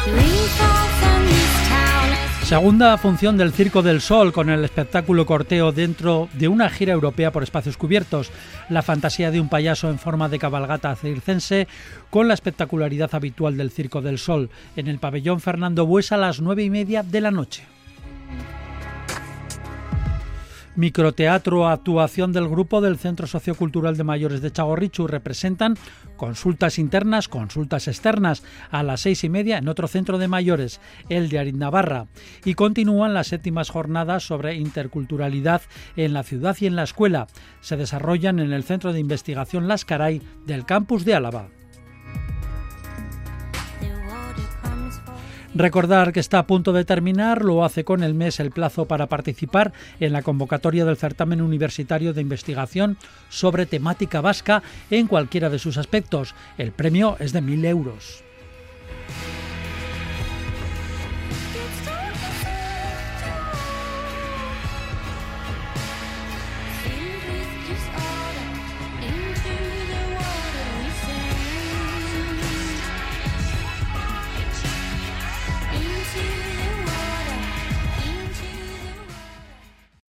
Segunda función del Circo del Sol, con el espectáculo Corteo dentro de una gira europea por espacios cubiertos. La fantasía de un payaso en forma de cabalgata circense, con la espectacularidad habitual del Circo del Sol, en el pabellón Fernando Buesa a las 9:30 de la noche. Microteatro, actuación del grupo del Centro Sociocultural de Mayores de Txagorritxu. Representan consultas internas, consultas externas, a las 6:30 en otro centro de mayores, el de Aritnavarra. Y continúan las 7ª jornadas sobre interculturalidad en la ciudad y en la escuela. Se desarrollan en el Centro de Investigación Las Caray del campus de Álava. Recordar que está a punto de terminar, lo hace con el mes, el plazo para participar en la convocatoria del certamen universitario de investigación sobre temática vasca en cualquiera de sus aspectos. El premio es de 1.000 euros.